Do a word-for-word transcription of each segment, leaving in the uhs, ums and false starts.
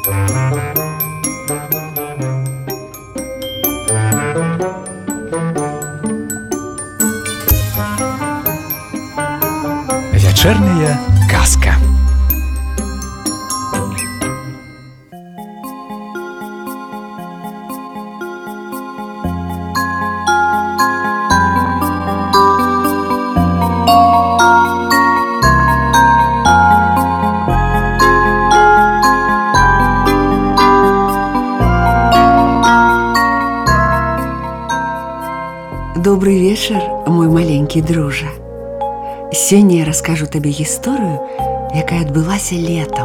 Вечерняя казка. Добрый вечер, мой маленький дружа. Сёння я раскажу табе гісторыю, якая адбылася летам.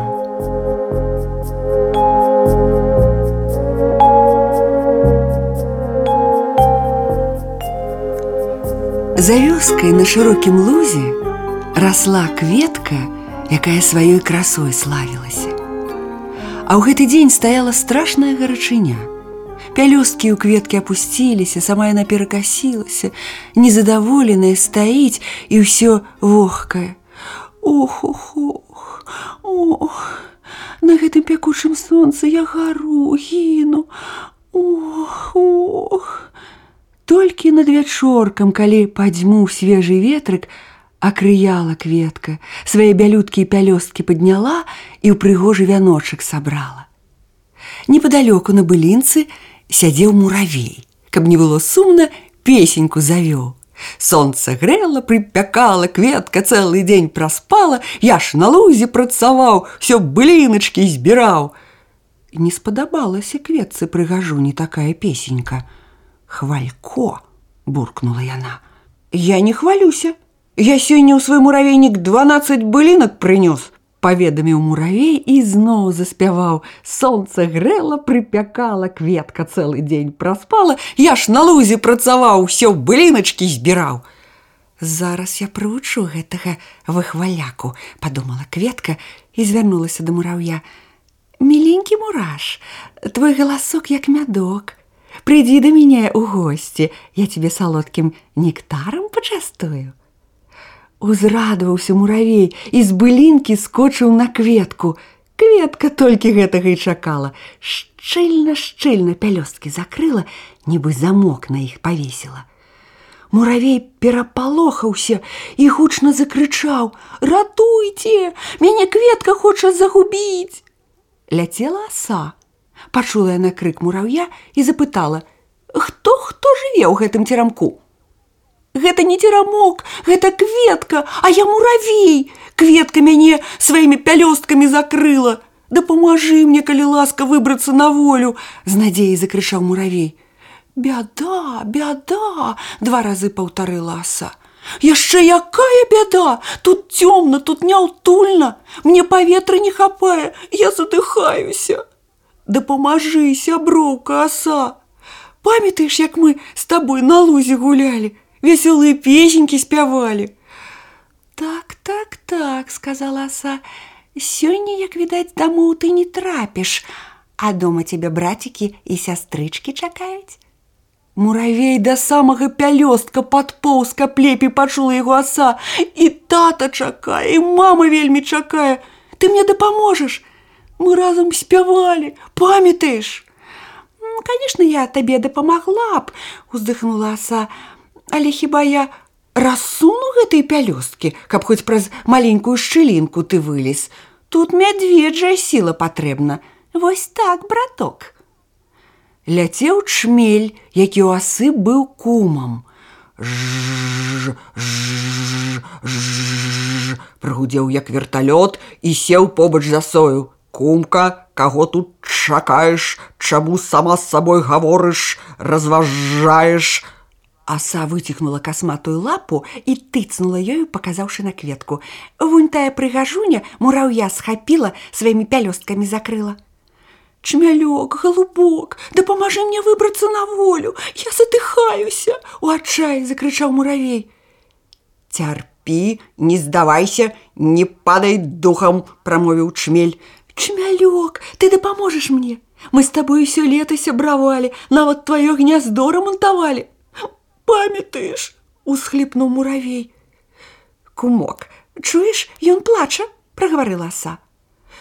За вёскай на шырокім лузе расла кветка, якая сваёй красой славілася. А ў гэты дзень стаяла страшная гарачыня. Пялёсткі ў кветкі апусціліся, сама яна перакасілася, незадаволеная стаіць і ўсё вохкае. Ох, ох, ох, ох, на гэтым пякучым сонцы я гару, гіну, ох, ох. Толькі над вячоркам, калі падзьмуў свежы ветрык, акрыяла кветка, свае бялюткія пялёсткі падняла і ў прыгожы вяночак сабрала. Непадалёку на былінцы сядзеў муравей, каб не было сумна, песеньку завёў. Сонца грэла, прыпякала, кветка цэлы дзень праспала, я ж на лузе працаваў, усё быліначкі збіраў. Не спадабалася кветцы прыгажуні такая песенька. Хвалько, буркнула яна. Я не хвалюся, я сёння ў свой муравейнік дванаццаць былінак прынёс. Паведаміў муравей і зноў заспяваў. Сонца грэла, прыпякала, кветка цэлы дзень праспала, я ж на лузе працаваў, усё быліначкі збіраў. Зараз я прывучу гэтага выхваляку, падумала кветка і звярнулася да мурав'я. Міленькі мураш, твой галасок як мядок. Прыйдзі да мяне ў госці, я цябе салодкім нектарам пачастую. Узрадаваўся муравей і з былінкі скочыў на кветку. Кветка толькі гэтага і чакала. Шчыльна-шчыльна пялёсткі закрыла, нібы замок на іх павесіла. Муравей перапалохаўся і гучна закрычаў: «Ратуйце! Мяне кветка хоча загубіць!» Ляцела аса. Пачула яна крык мурав'я і запытала: «Хто-хто жыве ў гэтым терамку?» «Гэта не терамок, гэта кветка, а я муравей. Кветка мяне сваімі пялёсткамі закрыла. Дапамажы мне, калі ласка, выбрацца на волю!» З надзеяй закрычаў муравей. «Бяда, бяда!» – два разы паўтарыла аса. «Яшчэ якая бяда! Тут цёмна, тут няўтульна. Мне паветра не хапае, я задыхаюся!» «Дапамажы, сяброўка аса! Памятаеш, як мы з табой на лузе гулялі? Веселые песенькі спявалі!» «Так, так, так», – сказала аса. «Сёння, як відаць, дамоў ты не трапіш, а дома цябе брацікі і сястрычкі чакаюць». Муравей да самага пялёстка падпоўз к аплепе, пачула яго аса. «І тата чакае, і мама вельмі чакае. Ты мне дапаможаш? Мы разам спявалі, памятаеш?» «Конечно, я табе дапамагла б», – уздыхнула аса. «Але хіба я рассуну гэтыя пялёсткі, каб хоць праз маленькую шчылінку ты вылез? Тут мядзведжая сіла патрэбна. Вось так, браток». Ляцеў чмель, які ў асы быў кумам. «Ж-ж-ж, ж-ж-ж», прагудзеў як верталёт і сеў побач за сою. «Кумка, каго тут чакаеш? Чаму сама з сабой гаворыш, разважаеш?» Аса выціхнула касматую лапу і тыцнула ёю, паказаўшы на кветку. Вунь тая прыгажуня мураўя схапіла, сваімі пялёсткамі закрыла. «Чмялёк, голубок, дапамажы мне выбрацца на волю, я задыхаюся!» – у адчаі закрычаў муравей. «Цярпі, не здавайся, не падай духам!» – прамовіў чмель. «Чмялёк, ты дапаможаш мне? Мы з табой усё лета сябравалі, нават тваё гняздо рамантавалі. Памятаеш?» – усхліпнуў муравей. «Кумок, чуеш, ён плача?» – прагаварыла аса.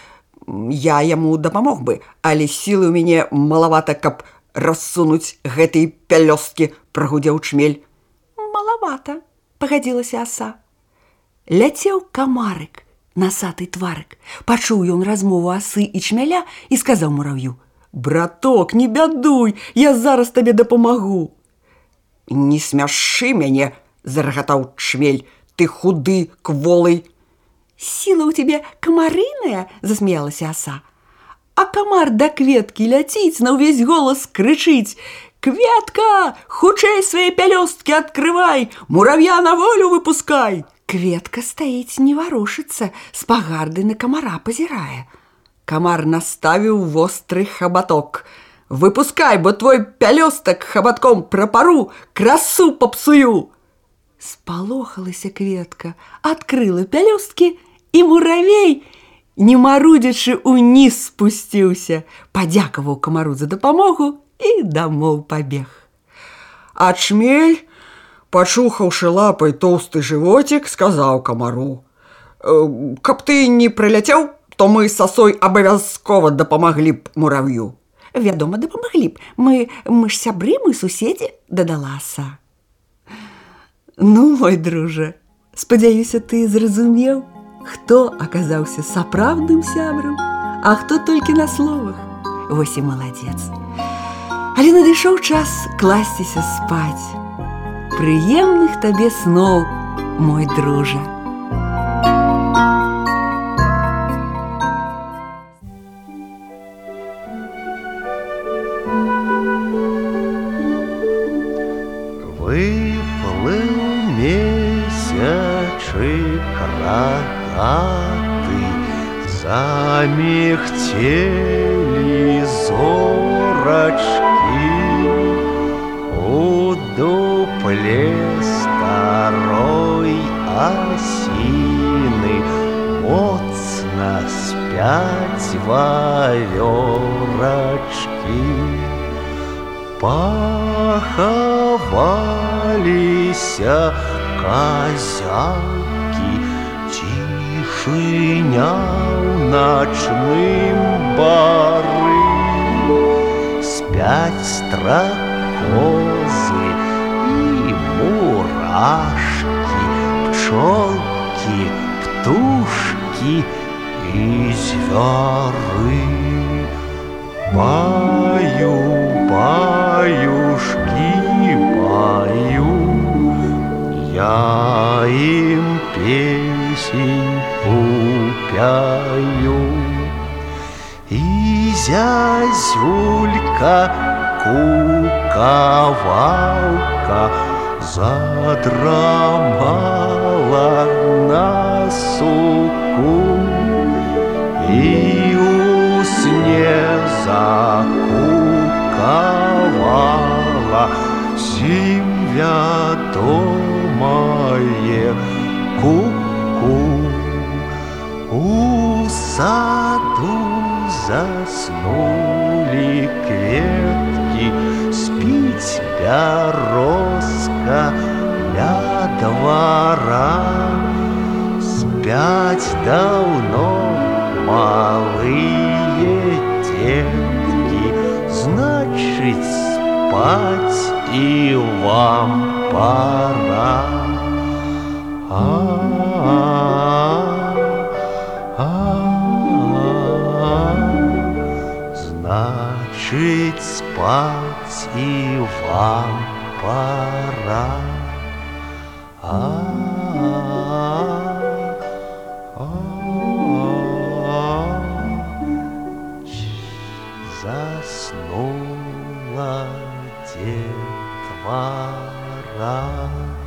Я яму дапамог бы, але сілы ў мяне малавата, каб рассунуць гэтыя пялёсткі, прагудзеў чмель. Малавата, пагадзілася аса. Ляцеў камарык, насаты тварык. Пачуў ён размову асы і чмяля і сказаў мурав'ю: «Браток, не бядуй, я зараз табе дапамагу». «Не смяшы мяне», – зарагатаў чмель, – «ты худы, кволый». «Сіла ў тебе камарыная», – засмеялася аса. А камар да кветкі ляціць, на ўвесь голас крычыць: «Кветка, хутчэй свае пялёсткі адкрывай, мурав'я на волю выпускай». Кветка стаіць, не варушыцца, з пагарды на камара пазірае. Камар наставіў востры хабаток: «Выпускай, бо твой пялёстак хабатком прапару, красу папсую». Спалохалася кветка, адкрыла пялёсткі, і муравей, не марудзячы, уніз спусціўся, падзякаваў камару за дапамогу і дамоў пабег. А чмель, пачухаўшы лапай тоўсты жывотик, сказаў камару: «Каб ты не прыляцеў, то мы з асой абавязкова дапамаглі б мурав'ю». «Вядома, дапамаглі б. Мы, мы ж сябры, мы суседзі», – дадала аса. Ну, мой дружа, спадзяюся, ты зразумеў, хто аказаўся сапраўдным сябрам, а хто толькі на словах. Вось і маладзец. Але надышоў час класціся спаць. Прыемных табе сноў, мой дружа. Выплыў месячык рагаты, замігцелі зорачкі, у дупле старой асіны моцна спяць вавёрачкі. Пахаваліся казякі, цішыня ў начным бары. Спяць стракозы і мурашкі, пчолкі, птушкі і звяры. Баю, баюшки, баю, я им песеньку пяю. И зязюлька, куковалка задрамала на суку, и у сне закуковала сим вядомае ку-ку. У саду заснули кветки, спіць бярозка ля двара. Спяць даўно малые детки, значит, спать и вам пора. А-а-а, значит, спать и вам пора. Заснула детвора.